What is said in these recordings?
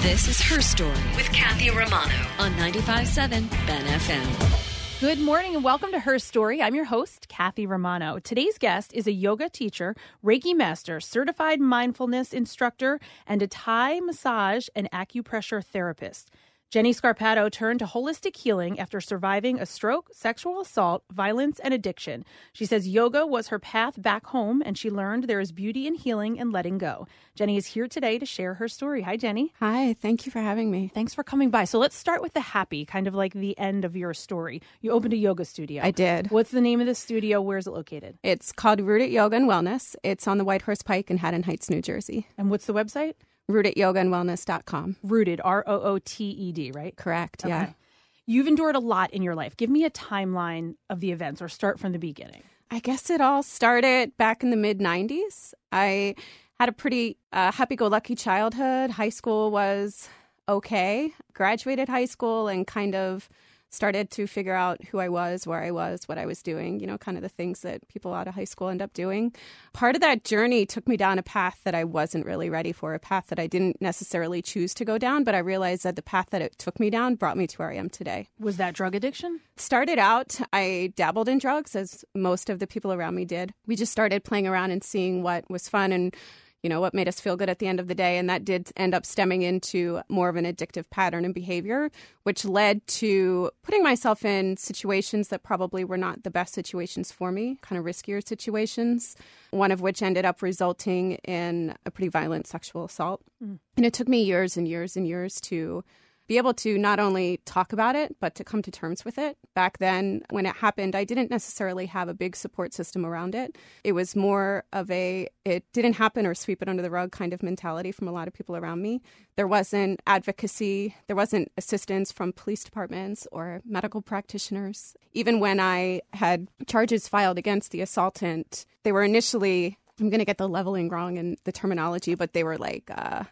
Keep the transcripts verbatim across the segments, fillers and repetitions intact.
This is Her Story with Kathy Romano on ninety-five point seven B E N F M. Good morning and welcome to Her Story. I'm your host, Kathy Romano. Today's guest is a yoga teacher, Reiki master, certified mindfulness instructor, and a Thai massage and acupressure therapist. Jenny Scarpato turned to holistic healing after surviving a stroke, sexual assault, violence, and addiction. She says yoga was her path back home, and she learned there is beauty in healing and letting go. Jenny is here today to share her story. Hi, Jenny. Hi, thank you for having me. Thanks for coming by. So let's start with the happy, kind of like the end of your story. You opened a yoga studio. I did. What's the name of the studio? Where is it located? It's called Rooted Yoga and Wellness. It's on the White Horse Pike in Haddon Heights, New Jersey. And what's the website? rooted yoga and wellness dot com. Rooted, R O O T E D, right? Correct, Okay. yeah. You've endured a lot in your life. Give me a timeline of the events or start from the beginning. I guess it all started back in the mid nineties. I had a pretty uh, happy-go-lucky childhood. High school was okay. Graduated high school and kind of started to figure out who I was, where I was, what I was doing, you know, kind of the things that people out of high school end up doing. Part of that journey took me down a path that I wasn't really ready for, a path that I didn't necessarily choose to go down, but I realized that the path that it took me down brought me to where I am today. Was that drug addiction? Started out, I dabbled in drugs, as most of the people around me did. We just started playing around and seeing what was fun and you know, what made us feel good at the end of the day. And that did end up stemming into more of an addictive pattern and behavior, which led to putting myself in situations that probably were not the best situations for me, kind of riskier situations, one of which ended up resulting in a pretty violent sexual assault. Mm. And it took me years and years and years to be able to not only talk about it, but to come to terms with it. Back then, when it happened, I didn't necessarily have a big support system around it. It was more of a, it didn't happen or sweep it under the rug kind of mentality from a lot of people around me. There wasn't advocacy. There wasn't assistance from police departments or medical practitioners. Even when I had charges filed against the assaultant, they were initially, I'm going to get the leveling wrong in the terminology, but they were like, uh,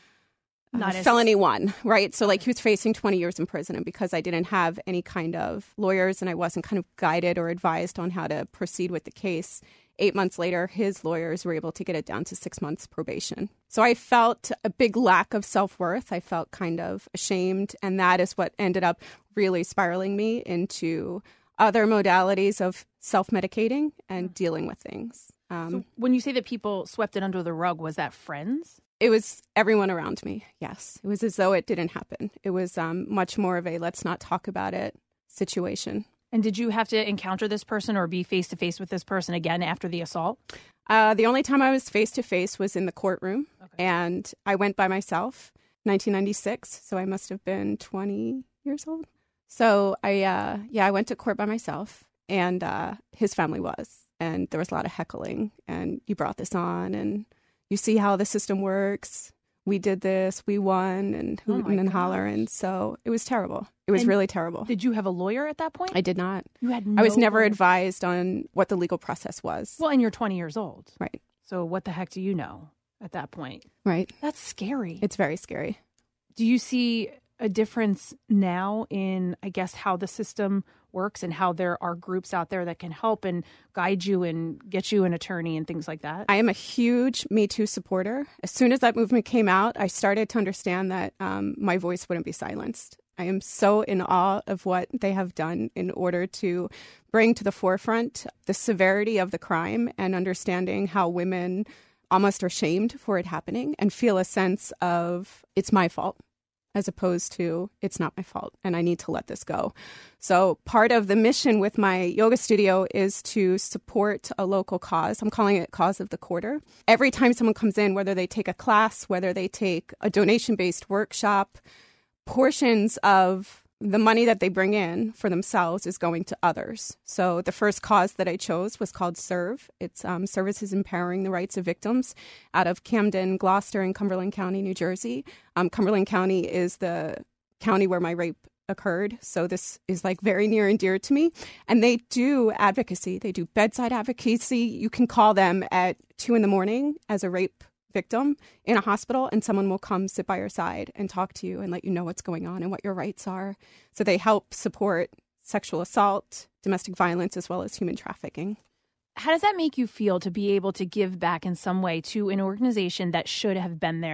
Not uh, as... felony one, right? So like he was facing twenty years in prison, and because I didn't have any kind of lawyers and I wasn't kind of guided or advised on how to proceed with the case, eight months later, his lawyers were able to get it down to six months probation. So I felt a big lack of self-worth. I felt kind of ashamed, and that is what ended up really spiraling me into other modalities of self-medicating and dealing with things. Um, so when you say that people swept it under the rug, was that friends? It was everyone around me, yes. It was as though it didn't happen. It was um, much more of a let's not talk about it situation. And did you have to encounter this person or be face-to-face with this person again after the assault? Uh, the only time I was face-to-face was in the courtroom, okay. And I went by myself, nineteen ninety-six, so I must have been twenty years old. So, I uh, yeah, I went to court by myself, and uh, his family was, and there was a lot of heckling, and you brought this on, and you see how the system works. We did this. We won, and hooting oh and holler. And so it was terrible. It was and really terrible. Did you have a lawyer at that point? I did not. You had no I was never lawyer. advised on what the legal process was. Well, and you're twenty years old. Right. So what the heck do you know at that point? Right. That's scary. It's very scary. Do you see a difference now in, I guess, how the system works and how there are groups out there that can help and guide you and get you an attorney and things like that? I am a huge Me Too supporter. As soon as that movement came out, I started to understand that um, my voice wouldn't be silenced. I am so in awe of what they have done in order to bring to the forefront the severity of the crime and understanding how women almost are shamed for it happening and feel a sense of it's my fault, as opposed to it's not my fault and I need to let this go. So part of the mission with my yoga studio is to support a local cause. I'm calling it Cause of the Quarter. Every time someone comes in, whether they take a class, whether they take a donation-based workshop, portions of the money that they bring in for themselves is going to others. So the first cause that I chose was called SERVE. It's um, Services Empowering the Rights of Victims out of Camden, Gloucester, and Cumberland County, New Jersey. Um, Cumberland County is the county where my rape occurred. So this is like very near and dear to me. And they do advocacy. They do bedside advocacy. You can call them at two in the morning as a rape victim in a hospital, and someone will come sit by your side and talk to you and let you know what's going on and what your rights are. So they help support sexual assault, domestic violence, as well as human trafficking. How does that make you feel to be able to give back in some way to an organization that should have been there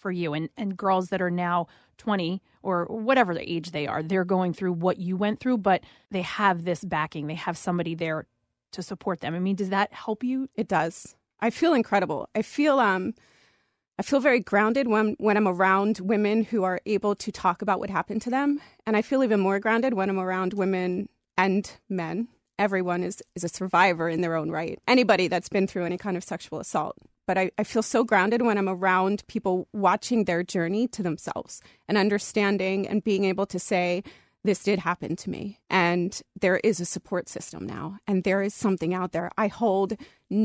for you. And, and girls that are now twenty or whatever the age they are, they're going through what you went through, but they have this backing. They have somebody there to support them. I mean, does that help you? It does. I feel incredible. I feel um, I feel very grounded when, when I'm around women who are able to talk about what happened to them. And I feel even more grounded when I'm around women and men. Everyone is, is a survivor in their own right. Anybody that's been through any kind of sexual assault. But I, I feel so grounded when I'm around people watching their journey to themselves and understanding and being able to say, this did happen to me. And there is a support system now. And there is something out there. I hold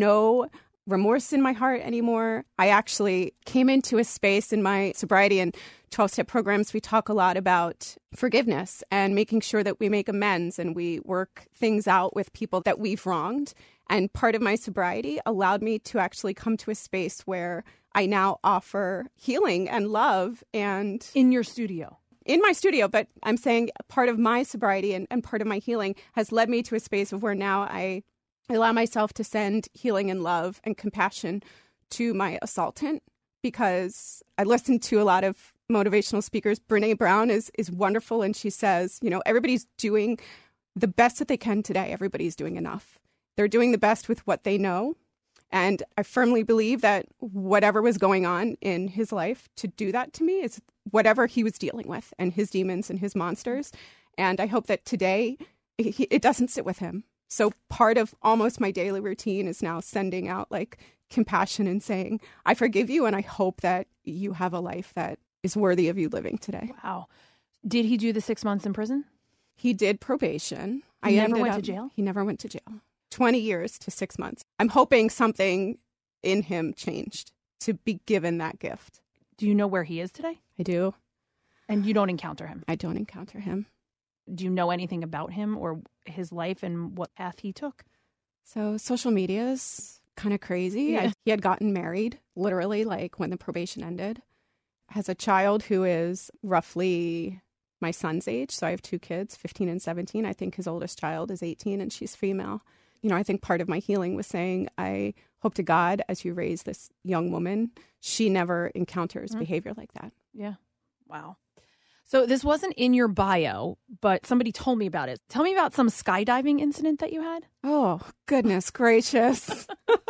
no remorse in my heart anymore. I actually came into a space in my sobriety and twelve-step programs. We talk a lot about forgiveness and making sure that we make amends and we work things out with people that we've wronged. And part of my sobriety allowed me to actually come to a space where I now offer healing and love. And in your studio. In my studio, but I'm saying part of my sobriety and, and part of my healing has led me to a space of where now I allow myself to send healing and love and compassion to my assaultant, because I listen to a lot of motivational speakers. Brene Brown is is wonderful, and she says, you know, everybody's doing the best that they can today. Everybody's doing enough. They're doing the best with what they know. And I firmly believe that whatever was going on in his life to do that to me is whatever he was dealing with and his demons and his monsters. And I hope that today he, it doesn't sit with him. So part of almost my daily routine is now sending out like compassion and saying, I forgive you. And I hope that you have a life that is worthy of you living today. Wow. Did he do the six months in prison? He did probation. He I never went up, to jail? He never went to jail. twenty years to six months. I'm hoping something in him changed to be given that gift. Do you know where he is today? I do. And you don't encounter him? I don't encounter him. Do you know anything about him or his life and what path he took? So social media is kind of crazy. Yeah. I, he had gotten married, literally, like when the probation ended. Has a child who is roughly my son's age. So I have two kids, fifteen and seventeen. I think his oldest child is eighteen and she's female. You know, I think part of my healing was saying, I hope to God, as you raise this young woman, she never encounters mm-hmm. behavior like that. Yeah. Wow. So this wasn't in your bio, but somebody told me about it. Tell me about some skydiving incident that you had. Oh, goodness gracious.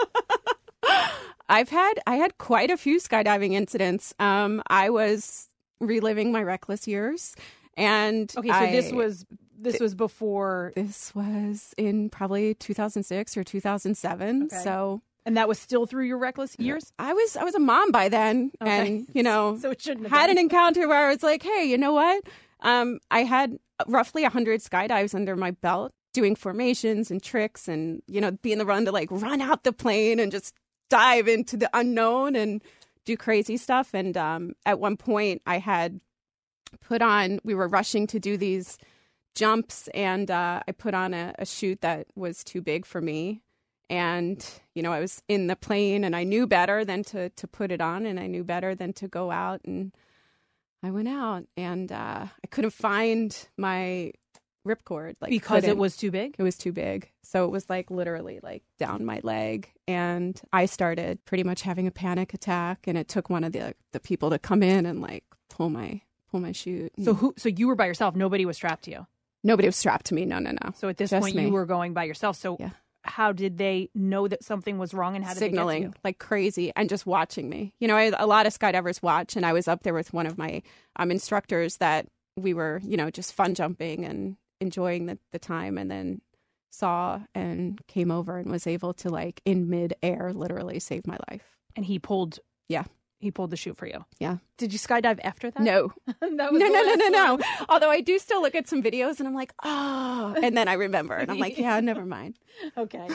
I've had, I had quite a few skydiving incidents. Um, I was reliving my reckless years. And okay, so I, this was this was before. This was in probably two thousand six or two thousand seven. Okay. So, and that was still through your reckless years? I was I was a mom by then, okay. And you know, so it shouldn't have had been. an encounter where I was like, hey, you know what? Um, I had roughly a hundred skydives under my belt, doing formations and tricks, and you know, be in the run to like run out the plane and just dive into the unknown and do crazy stuff. And um, at one point, I had put on, we were rushing to do these jumps, and uh, I put on a, a chute that was too big for me. And, you know, I was in the plane and I knew better than to, to put it on, and I knew better than to go out. And I went out and uh, I couldn't find my ripcord. Like, because couldn't. it was too big? It was too big. So it was like literally like down my leg. And I started pretty much having a panic attack. And it took one of the the people to come in and like pull my pull my chute. So who? So you were by yourself. Nobody was strapped to you. Nobody was strapped to me. No, no, no. So at this Just point, me. you were going by yourself. So yeah. How did they know that something was wrong, and how did signaling they get to you? Like crazy and just watching me? You know, I, a lot of skydivers watch, and I was up there with one of my um, instructors that we were, you know, just fun jumping and enjoying the, the time, and then saw and came over and was able to like in mid-air literally save my life. And he pulled, yeah, he pulled the chute for you. Yeah. Did you skydive after that? No. that was no, no, no, no, no. one. Although I do still look at some videos and I'm like, oh, and then I remember and I'm like, yeah, never mind. Okay.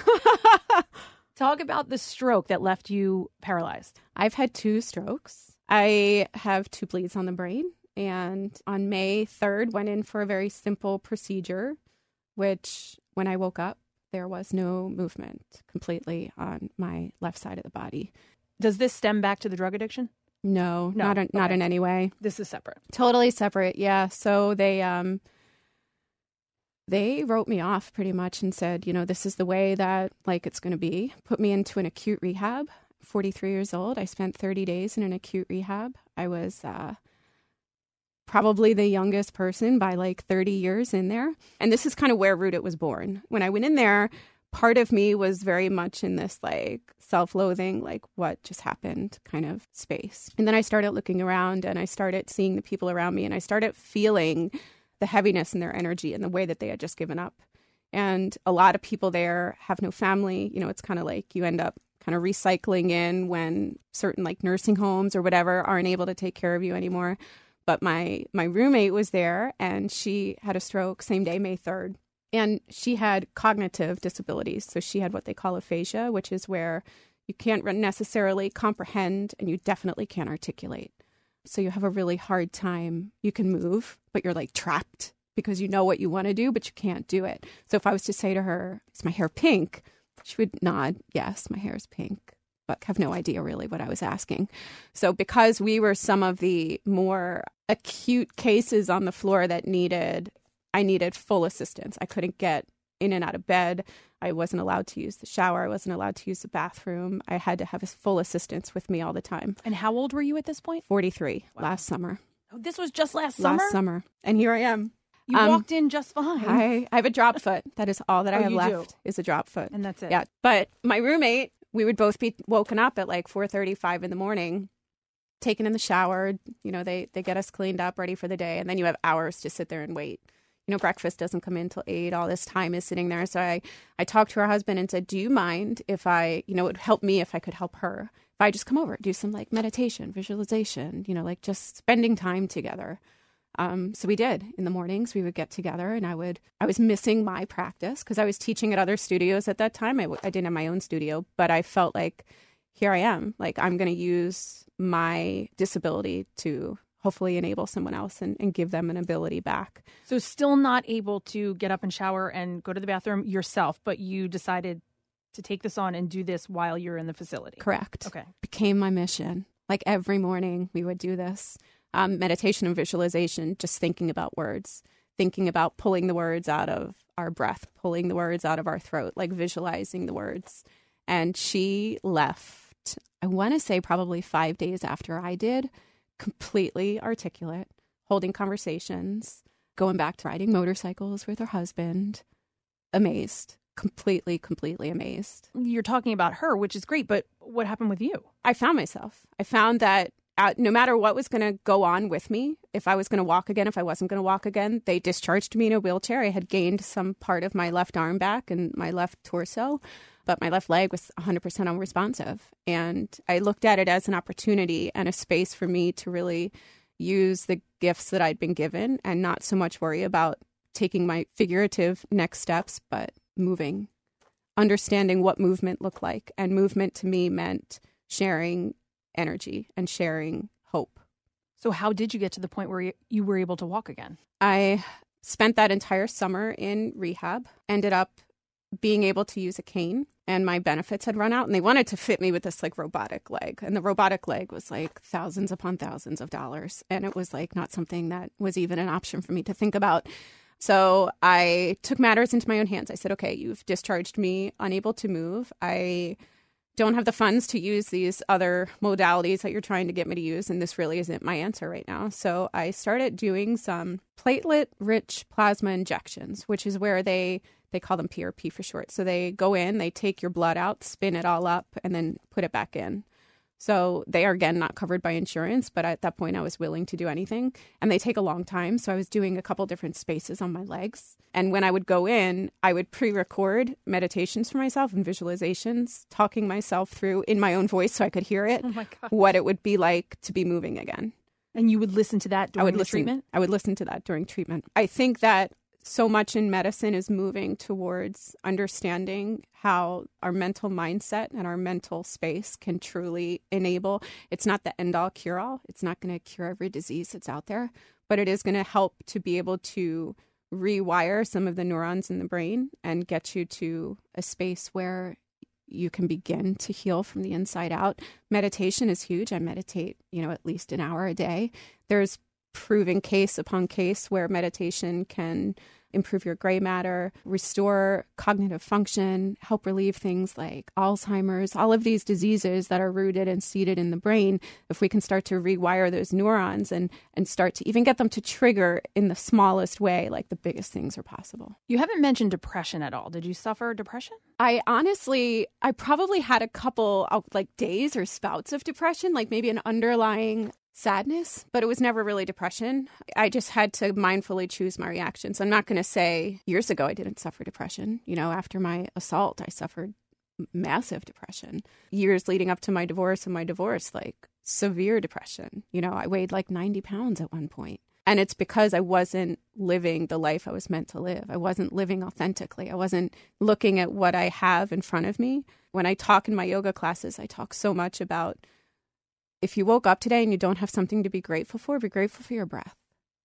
Talk about the stroke that left you paralyzed. I've had two strokes. I have two bleeds on the brain. And on May third, went in for a very simple procedure, which when I woke up, there was no movement completely on my left side of the body. Does this stem back to the drug addiction? No, No, not in, not okay. in any way. This is separate. Totally separate, yeah. So they um they wrote me off pretty much and said, you know, this is the way that like it's going to be. Put me into an acute rehab forty-three years old. I spent thirty days in an acute rehab. I was uh, probably the youngest person by like thirty years in there. And this is kind of where Root It was born. When I went in there, part of me was very much in this like self-loathing, like what just happened kind of space. And then I started looking around and I started seeing the people around me and I started feeling the heaviness in their energy and the way that they had just given up. And a lot of people there have no family. You know, it's kind of like you end up kind of recycling in when certain like nursing homes or whatever aren't able to take care of you anymore. But my my roommate was there and she had a stroke same day, May third. And she had cognitive disabilities. So she had what they call aphasia, which is where you can't necessarily comprehend and you definitely can't articulate. So you have a really hard time. You can move, but you're like trapped because you know what you want to do, but you can't do it. So if I was to say to her, is my hair pink? She would nod, yes, my hair is pink, but have no idea really what I was asking. So because we were some of the more acute cases on the floor that needed, I needed full assistance. I couldn't get in and out of bed. I wasn't allowed to use the shower. I wasn't allowed to use the bathroom. I had to have full assistance with me all the time. And how old were you at this point? forty-three, Wow. last summer. Oh, this was just last summer? Last summer. And here I am. You Um, walked in just fine. I, I have a drop foot. That is all that I Oh, have you left do? is a drop foot. And that's it. Yeah. But my roommate, we would both be woken up at like four thirty-five in the morning, taken in the shower. You know, they, they get us cleaned up, ready for the day. And then you have hours to sit there and wait. You know, breakfast doesn't come in till eight. All this time is sitting there. So I, I talked to her husband and said, do you mind if I, you know, it would help me if I could help her. If I just come over, do some like meditation, visualization, you know, like just spending time together. Um, so we did. In the mornings, we would get together and I would, I was missing my practice because I was teaching at other studios at that time. I, w- I didn't have my own studio, but I felt like here I am, like I'm going to use my disability to hopefully enable someone else and, and give them an ability back. So still not able to get up and shower and go to the bathroom yourself, but you decided to take this on and do this while you're in the facility. Correct. Okay. Became my mission. Like every morning we would do this. Um, meditation and visualization, just thinking about words, thinking about pulling the words out of our breath, pulling the words out of our throat, like visualizing the words. And she left, I want to say probably five days after I did, completely articulate, holding conversations, going back to riding motorcycles with her husband, amazed, completely, completely amazed. You're talking about her, which is great, but what happened with you? I found myself. I found that uh, no matter what was going to go on with me, if I was going to walk again, if I wasn't going to walk again, they discharged me in a wheelchair. I had gained some part of my left arm back and my left torso, but my left leg was one hundred percent unresponsive. And I looked at it as an opportunity and a space for me to really use the gifts that I'd been given and not so much worry about taking my figurative next steps, but moving, understanding what movement looked like. And movement to me meant sharing energy and sharing hope. So how did you get to the point where you, you were able to walk again? I spent that entire summer in rehab, ended up being able to use a cane, and my benefits had run out and they wanted to fit me with this like robotic leg. And the robotic leg was like thousands upon thousands of dollars. And it was like not something that was even an option for me to think about. So I took matters into my own hands. I said, okay, you've discharged me unable to move. I don't have the funds to use these other modalities that you're trying to get me to use. And this really isn't my answer right now. So I started doing some platelet-rich plasma injections, which is where they, they call them P R P for short. So they go in, they take your blood out, spin it all up, and then put it back in. So they are, again, not covered by insurance, but at that point I was willing to do anything. And they take a long time. So I was doing a couple different spaces on my legs. And when I would go in, I would pre-record meditations for myself and visualizations, talking myself through in my own voice so I could hear it, Oh my God. what it would be like to be moving again. And you would listen to that during I would the listen, treatment? I would listen to that during treatment. I think that so much in medicine is moving towards understanding how our mental mindset and our mental space can truly enable. It's not the end-all cure-all. It's not going to cure every disease that's out there, but it is going to help to be able to rewire some of the neurons in the brain and get you to a space where you can begin to heal from the inside out. Meditation is huge. I meditate, you know, at least an hour a day. There's proven case upon case where meditation can improve your gray matter, restore cognitive function, help relieve things like Alzheimer's, all of these diseases that are rooted and seated in the brain. If we can start to rewire those neurons and, and start to even get them to trigger in the smallest way, like the biggest things are possible. You haven't mentioned depression at all. Did you suffer depression? I honestly, I probably had a couple of like days or spouts of depression, like maybe an underlying sadness, but it was never really depression. I just had to mindfully choose my reactions. I'm not going to say years ago I didn't suffer depression. You know, after my assault, I suffered massive depression. Years leading up to my divorce and my divorce, like severe depression. You know, I weighed like ninety pounds at one point. And it's because I wasn't living the life I was meant to live. I wasn't living authentically. I wasn't looking at what I have in front of me. When I talk in my yoga classes, I talk so much about if you woke up today and you don't have something to be grateful for, be grateful for your breath.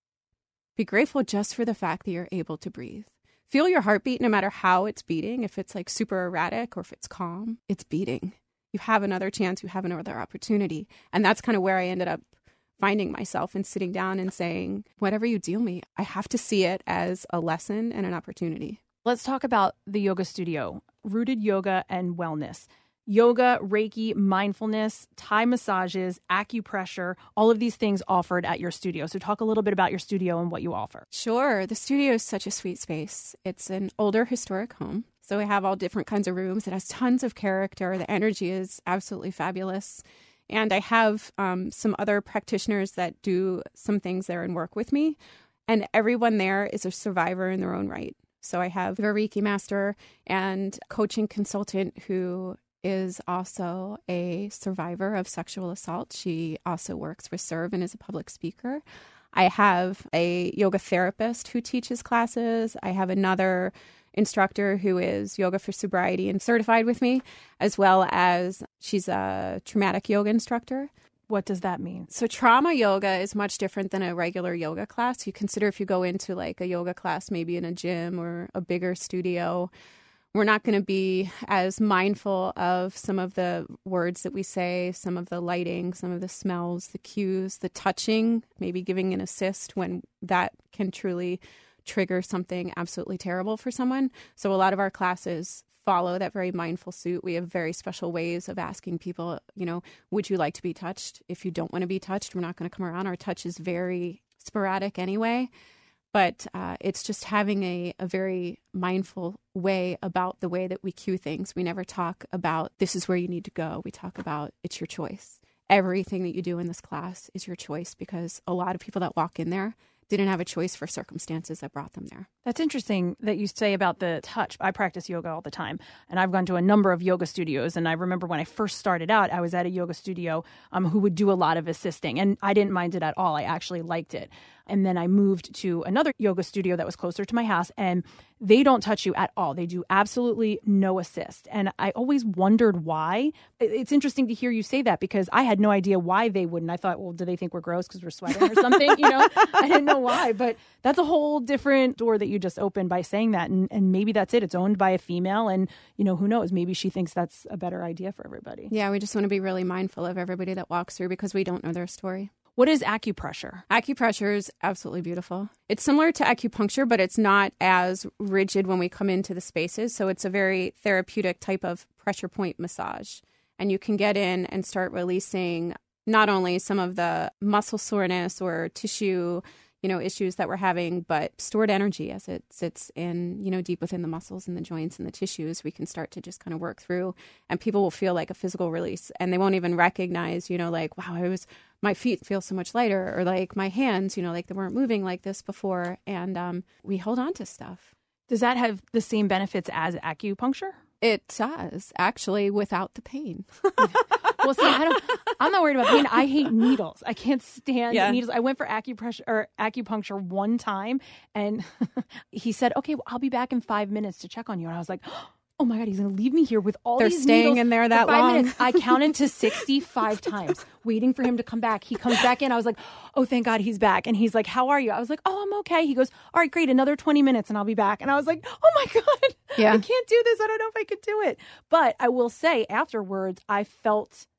Be grateful just for the fact that you're able to breathe. Feel your heartbeat no matter how it's beating. If it's like super erratic or if it's calm, it's beating. You have another chance. You have another opportunity. And that's kind of where I ended up finding myself and sitting down and saying, whatever you deal me, I have to see it as a lesson and an opportunity. Let's talk about the yoga studio, Rooted Yoga and Wellness. Yoga, Reiki, mindfulness, Thai massages, acupressure, all of these things offered at your studio. So talk a little bit about your studio and what you offer. Sure. The studio is such a sweet space. It's an older historic home. So we have all different kinds of rooms. It has tons of character. The energy is absolutely fabulous. And I have um, some other practitioners that do some things there and work with me. And everyone there is a survivor in their own right. So I have a Reiki master and coaching consultant who is also a survivor of sexual assault. She also works with Serve and is a public speaker. I have a yoga therapist who teaches classes. I have another instructor who is yoga for sobriety and certified with me, as well as she's a traumatic yoga instructor. What does that mean? So trauma yoga is much different than a regular yoga class. You consider if you go into like a yoga class, maybe in a gym or a bigger studio, we're not going to be as mindful of some of the words that we say, some of the lighting, some of the smells, the cues, the touching, maybe giving an assist when that can truly trigger something absolutely terrible for someone. So a lot of our classes follow that very mindful suit. We have very special ways of asking people, you know, would you like to be touched? If you don't want to be touched, we're not going to come around. Our touch is very sporadic anyway. But uh, it's just having a, a very mindful way about the way that we cue things. We never talk about this is where you need to go. We talk about it's your choice. Everything that you do in this class is your choice because a lot of people that walk in there didn't have a choice for circumstances that brought them there. That's interesting that you say about the touch. I practice yoga all the time, and I've gone to a number of yoga studios. And I remember when I first started out, I was at a yoga studio um, who would do a lot of assisting, and I didn't mind it at all. I actually liked it. And then I moved to another yoga studio that was closer to my house, and they don't touch you at all. They do absolutely no assist. And I always wondered why. It's interesting to hear you say that because I had no idea why they wouldn't. I thought, well, do they think we're gross because we're sweating or something? You know, I didn't know why. But that's a whole different door that you just opened by saying that. And, and maybe that's it. It's owned by a female. And, you know, who knows? Maybe she thinks that's a better idea for everybody. Yeah, we just want to be really mindful of everybody that walks through because we don't know their story. What is acupressure? Acupressure is absolutely beautiful. It's similar to acupuncture, but it's not as rigid when we come into the spaces. So it's a very therapeutic type of pressure point massage. And you can get in and start releasing not only some of the muscle soreness or tissue, you know, issues that we're having, but stored energy as it sits in, you know, deep within the muscles and the joints and the tissues. We can start to just kind of work through and people will feel like a physical release and they won't even recognize, you know, like, wow, I was, my feet feel so much lighter or like my hands, you know, like they weren't moving like this before. And um, we hold on to stuff. Does that have the same benefits as acupuncture? It does, actually, without the pain. Well, see, I don't, I'm not worried about pain. I hate needles. I can't stand yeah. needles. I went for acupressure or acupuncture one time, and he said, "Okay, well, I'll be back in five minutes to check on you." And I was like, "Oh my God, he's going to leave me here with all They're these staying needles in there that for five long." Minutes. I counted to sixty-five times, waiting for him to come back. He comes back in. I was like, "Oh, thank God he's back." And he's like, "How are you?" I was like, "Oh, I'm okay." He goes, "All right, great. Another twenty minutes and I'll be back." And I was like, "Oh my God, yeah. I can't do this. I don't know if I could do it." But I will say afterwards, I felt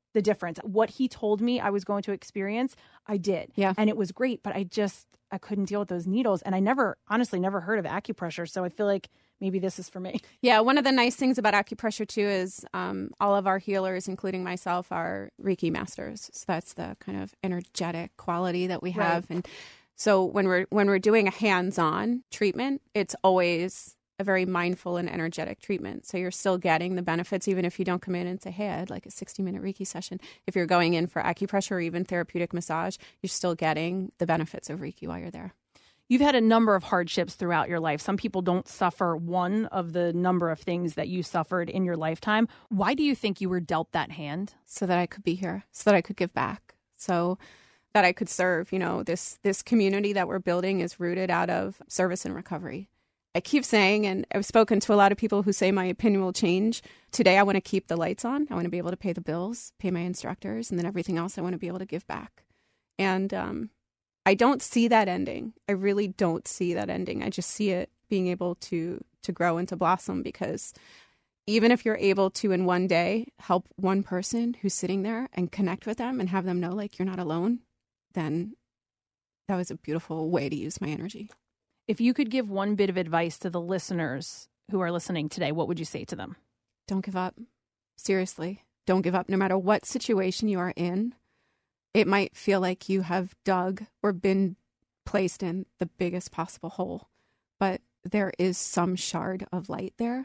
the difference. What he told me I was going to experience, I did. Yeah. And it was great, but I just, I couldn't deal with those needles. And I never, honestly, never heard of acupressure. So I feel like maybe this is for me. Yeah. One of the nice things about acupressure too is um, all of our healers, including myself, are Reiki masters. So that's the kind of energetic quality that we have. Right. And so when we're, when we're doing a hands-on treatment, it's always a very mindful and energetic treatment. So you're still getting the benefits, even if you don't come in and say, hey, I'd like a sixty minute Reiki session. If you're going in for acupressure or even therapeutic massage, you're still getting the benefits of Reiki while you're there. You've had a number of hardships throughout your life. Some people don't suffer one of the number of things that you suffered in your lifetime. Why do you think you were dealt that hand? So that I could be here, so that I could give back, so that I could serve. You know, this this community that we're building is rooted out of service and recovery. I keep saying, and I've spoken to a lot of people who say my opinion will change. Today, I want to keep the lights on. I want to be able to pay the bills, pay my instructors, and then everything else I want to be able to give back. And um, I don't see that ending. I really don't see that ending. I just see it being able to to grow and to blossom, because even if you're able to in one day help one person who's sitting there and connect with them and have them know like you're not alone, then that was a beautiful way to use my energy. If you could give one bit of advice to the listeners who are listening today, what would you say to them? Don't give up. Seriously, don't give up. No matter what situation you are in, it might feel like you have dug or been placed in the biggest possible hole, but there is some shard of light there.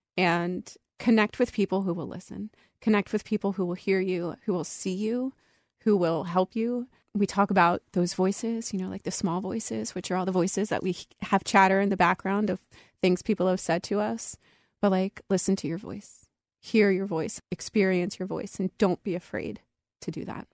And connect with people who will listen. Connect with people who will hear you, who will see you, who will help you. We talk about those voices, you know, like the small voices, which are all the voices that we have chatter in the background of things people have said to us. But like, listen to your voice, hear your voice, experience your voice, and don't be afraid to do that.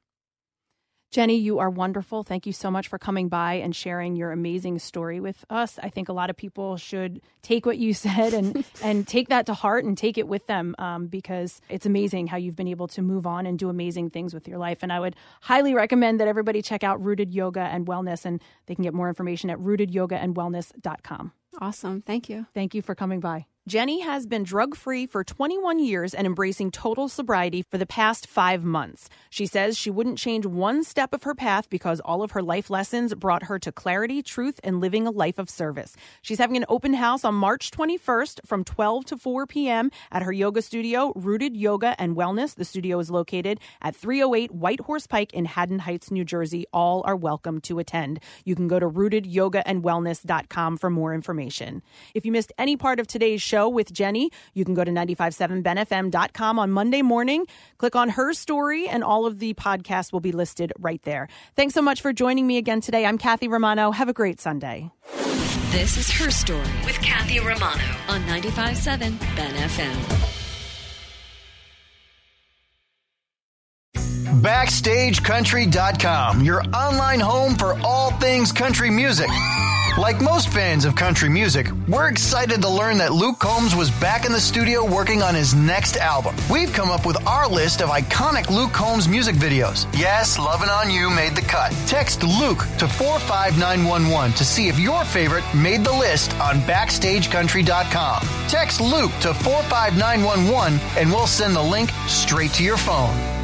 Jenny, you are wonderful. Thank you so much for coming by and sharing your amazing story with us. I think a lot of people should take what you said and, and take that to heart and take it with them um, because it's amazing how you've been able to move on and do amazing things with your life. And I would highly recommend that everybody check out Rooted Yoga and Wellness, and they can get more information at rooted yoga and wellness dot com. Awesome. Thank you. Thank you for coming by. Jenny has been drug-free for twenty-one years and embracing total sobriety for the past five months. She says she wouldn't change one step of her path because all of her life lessons brought her to clarity, truth, and living a life of service. She's having an open house on March twenty-first from twelve to four p.m. at her yoga studio, Rooted Yoga and Wellness. The studio is located at three oh eight White Horse Pike in Haddon Heights, New Jersey. All are welcome to attend. You can go to rooted yoga and wellness dot com for more information. If you missed any part of today's show with Jenny, you can go to nine five seven ben f m dot com on Monday morning. Click on her story and all of the podcasts will be listed right there. Thanks so much for joining me again today. I'm Kathy Romano. Have a great Sunday. This is Her Story with Kathy Romano on ninety-five point seven Ben F M. Backstage Country dot com, your online home for all things country music. Like most fans of country music, we're excited to learn that Luke Combs was back in the studio working on his next album. We've come up with our list of iconic Luke Combs music videos. Yes, Lovin' On You made the cut. Text Luke to four five nine one one to see if your favorite made the list on Backstage Country dot com. Text Luke to four five nine one one and we'll send the link straight to your phone.